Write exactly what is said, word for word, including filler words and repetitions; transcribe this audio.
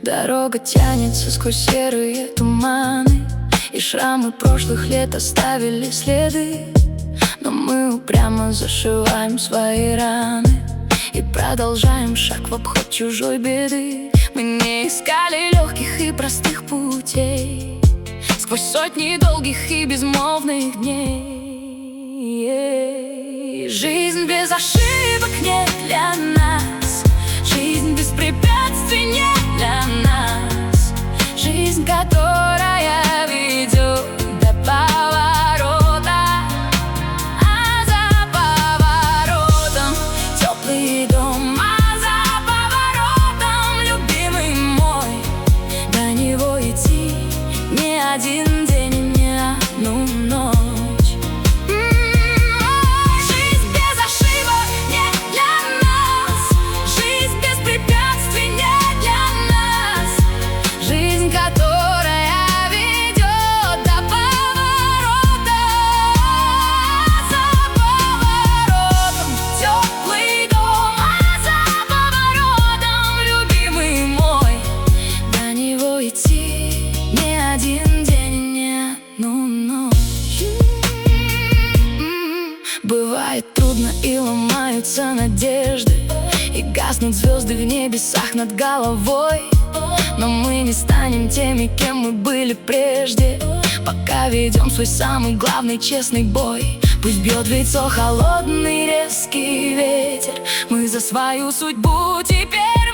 Дорога тянется сквозь серые туманы, и шрамы прошлых лет оставили следы. Но мы упрямо зашиваем свои раны и продолжаем шаг в обход чужой беды. Мы не искали легких и простых путей сквозь сотни долгих и безмолвных дней. Жизнь без ошибок не для нас, жизнь без препятствий не для нас, жизнь, которая ведет до поворота, а за поворотом теплый дом, а за поворотом любимый мой. До него идти не один день и не одну ночь. Бывает трудно и ломаются надежды, и гаснут звезды в небесах над головой. Но мы не станем теми, кем мы были прежде, пока ведем свой самый главный честный бой. Пусть бьет в лицо холодный резкий ветер, мы за свою судьбу теперь